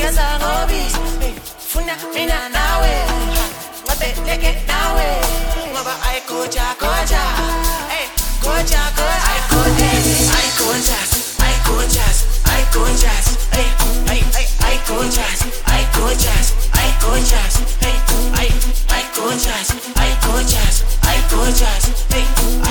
batugeza ngobisi funa mina nawe ngabe leke nawe ngoba ayikoja koja koja koja ayikojas hey ayikojas hey ayikojas hey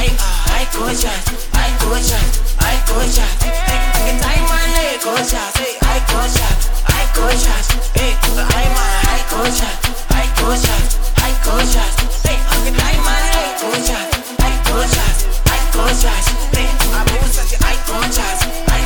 ayikojas hey time man ayikojas hey ayikojas hey I'm ayikojas hey time man ayikojas hey abusa ayikojas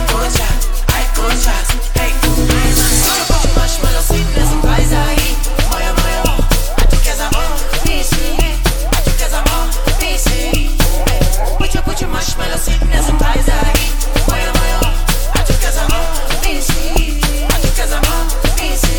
hey marshmallow sweetness rise aí moyo atukeza peace atukeza peace put your marshmallow sweetness rise aí moyo atukeza peace atukeza peace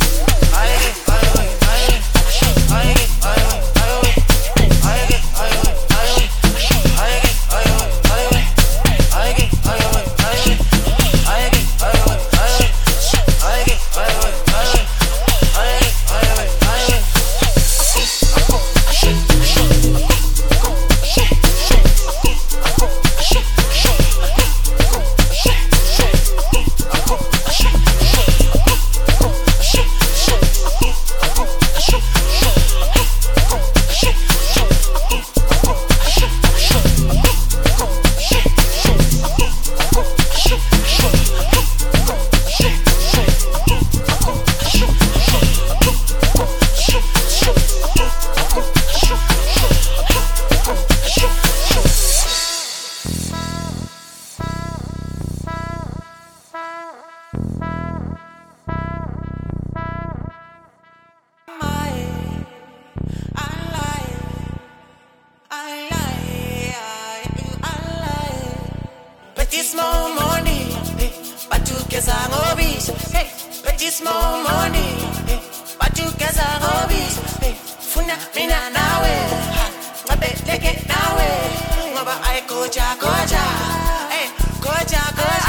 Petit small money, batugeza ngobisi, hey. Petit small money, batugeza ngobisi, hey. Funa mina nawe, ngabe leke nawe, ngoba ayikoja koja, hey koja koja.